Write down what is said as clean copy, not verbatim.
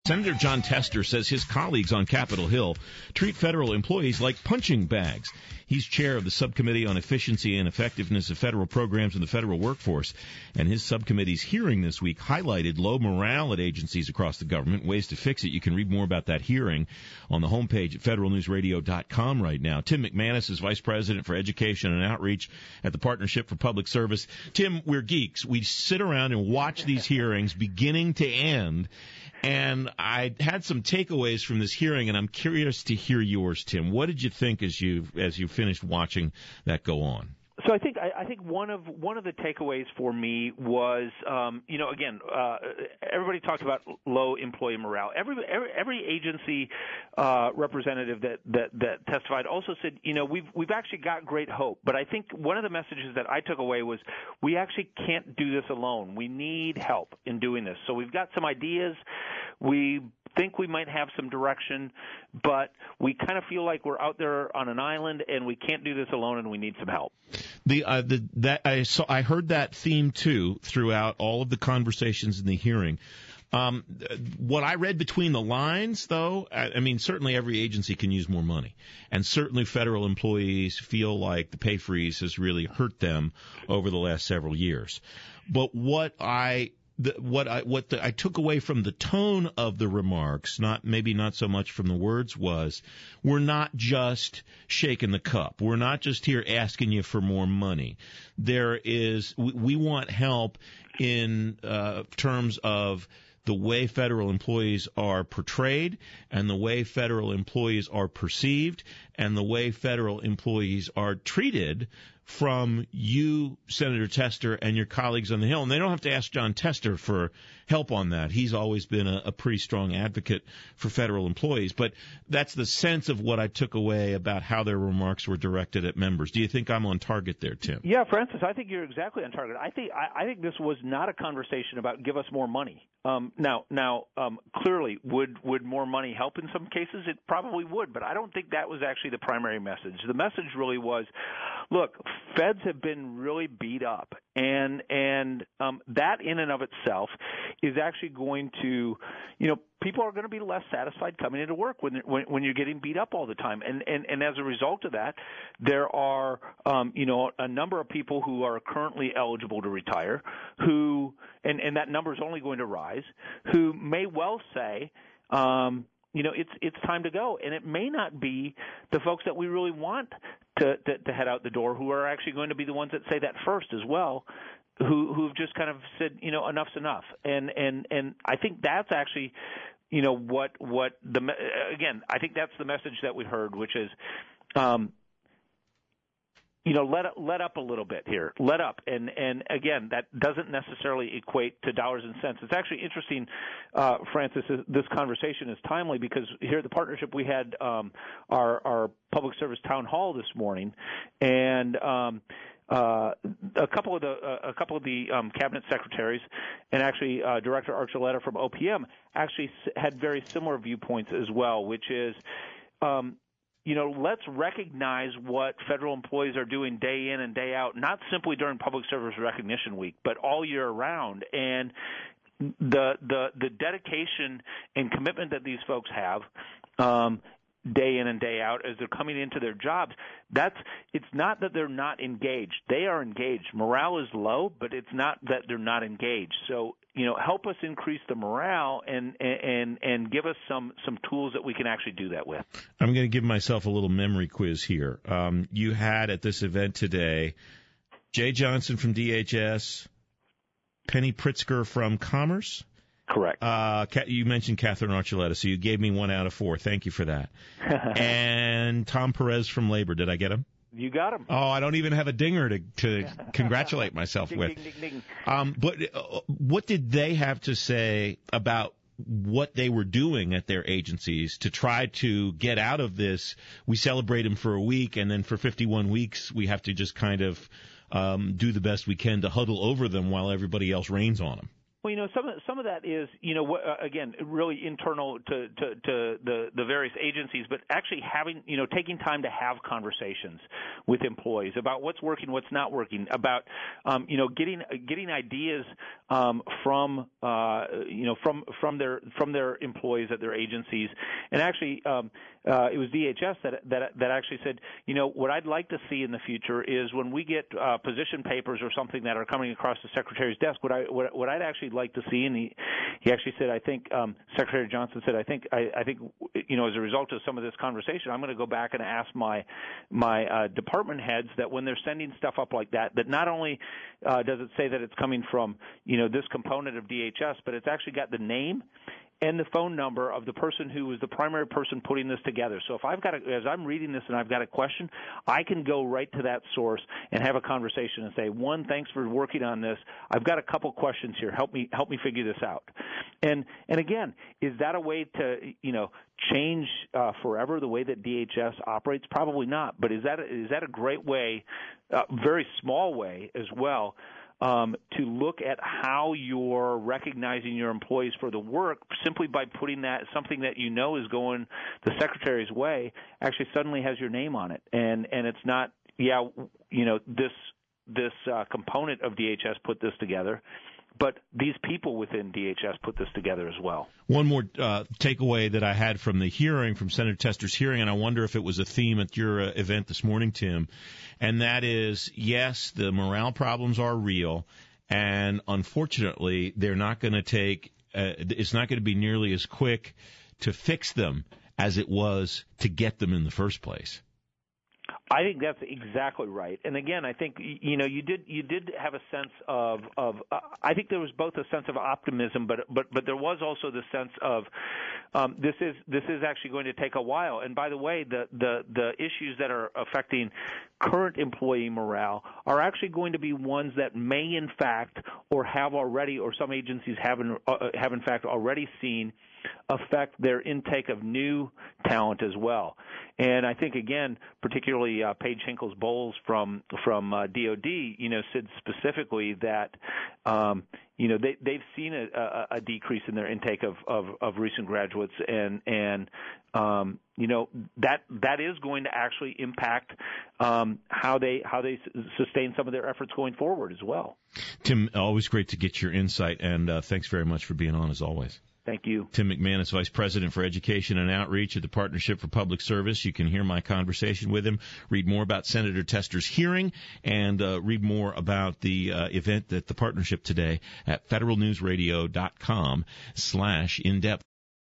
Senator Jon Tester says his colleagues on Capitol Hill treat federal employees like punching bags. He's chair of the Subcommittee on Efficiency and Effectiveness of Federal Programs in the Federal Workforce, and his subcommittee's hearing this week highlighted low morale at agencies across the government, ways to fix it. You can read more about that hearing on the homepage at federalnewsradio.com right now. Tim McManus is Vice President for Education and Outreach at the Partnership for Public Service. Tim, we're geeks. We sit around and watch these hearings beginning to end, and I had some takeaways from this hearing, and I'm curious to hear yours, Tim. What did you think as you finished watching that go on? So I think one of the takeaways for me was, everybody talked about low employee morale. Every agency representative that testified also said, we've actually got great hope. But I think one of the messages that I took away was we actually can't do this alone. We need help in doing this. So we've got some ideas. We think we might have some direction, but we kind of feel like we're out there on an island and we can't do this alone and we need some help. I heard that theme too throughout all of the conversations in the hearing. What I read between the lines, though, I mean, certainly every agency can use more money, and certainly federal employees feel like the pay freeze has really hurt them over the last several years. But what I took away from the tone of the remarks, not so much from the words, was we're not just shaking the cup. We're not just here asking you for more money. We want help in terms of the way federal employees are portrayed and the way federal employees are perceived and the way federal employees are treated from you, Senator Tester, and your colleagues on the Hill. And they don't have to ask Jon Tester for help on that. He's always been a pretty strong advocate for federal employees. But that's the sense of what I took away about how their remarks were directed at members. Do you think I'm on target there, Tim? Yeah, Francis, I think you're exactly on target. I think this was not a conversation about give us more money. Clearly, would more money help in some cases? It probably would, but I don't think that was actually the primary message. The message really was, look, feds have been really beat up, and that in and of itself is actually going to, people are going to be less satisfied coming into work when you're getting beat up all the time, and as a result of that, there are a number of people who are currently eligible to retire who, and that number is only going to rise, who may well say, it's time to go, and it may not be the folks that we really want to head out the door who are actually going to be the ones that say that first as well, who've just kind of said, enough's enough, and I think that's actually, I think that's the message that we heard, which is, let up a little bit here. Let up. And again, that doesn't necessarily equate to dollars and cents. It's actually interesting, Francis, this conversation is timely because here at the partnership we had our public service town hall this morning, and a couple of the cabinet secretaries and actually Director Archuleta from OPM actually had very similar viewpoints as well, which is let's recognize what federal employees are doing day in and day out, not simply during Public Service Recognition Week, but all year round. And the dedication and commitment that these folks have day in and day out as they're coming into their jobs, it's not that they're not engaged. They are engaged. Morale is low, but it's not that they're not engaged. So, help us increase the morale and give us some tools that we can actually do that with. I'm going to give myself a little memory quiz here. You had at this event today Jay Johnson from DHS, Penny Pritzker from Commerce. Correct. You mentioned Catherine Archuleta, so you gave me 1 out of 4. Thank you for that. And Tom Perez from Labor. Did I get him? You got him. Oh, I don't even have a dinger to congratulate myself ding, with. Ding, ding, ding. But what did they have to say about what they were doing at their agencies to try to get out of this? We celebrate them for a week, and then for 51 weeks we have to just kind of do the best we can to huddle over them while everybody else rains on them. Well, some of that is, again, really internal to the various agencies, but actually having, taking time to have conversations with employees about what's working, what's not working, about, getting ideas from their employees at their agencies, and actually, it was DHS that actually said, what I'd like to see in the future is when we get position papers or something that are coming across the Secretary's desk, what I'd actually like to see, and he actually said, I think Secretary Johnson said, I think as a result of some of this conversation, I'm going to go back and ask my department heads that when they're sending stuff up like that not only does it say that it's coming from this component of DHS, but it's actually got the name and the phone number of the person who was the primary person putting this together. So if as I'm reading this and I've got a question, I can go right to that source and have a conversation and say, one, thanks for working on this. I've got a couple questions here. Help me figure this out. And again, is that a way to, change forever the way that DHS operates? Probably not. But is that a great way, very small way as well, to look at how you're recognizing your employees for the work simply by putting that something that is going the Secretary's way actually suddenly has your name on it, and it's not this component of DHS put this together, but these people within DHS put this together as well. One more takeaway that I had from the hearing, from Senator Tester's hearing, and I wonder if it was a theme at your event this morning, Tim, and that is, yes, the morale problems are real, and unfortunately, they're not going to take it's not going to be nearly as quick to fix them as it was to get them in the first place. I think that's exactly right. And again, I think you did have a sense of I think there was both a sense of optimism, but there was also the sense of this is actually going to take a while. And by the way, the issues that are affecting current employee morale are actually going to be ones that may in fact or have already, or some agencies have in fact already seen affect their intake of new talent as well. And I think, again, particularly Paige Hinkles Bowles from DOD, said specifically that they've seen a decrease in their intake of recent graduates, and that is going to actually impact how they sustain some of their efforts going forward as well. Tim, always great to get your insight, and thanks very much for being on as always. Thank you. Tim McManus, Vice President for Education and Outreach at the Partnership for Public Service. You can hear my conversation with him, read more about Senator Tester's hearing, and read more about the event at the Partnership today at federalnewsradio.com/in-depth.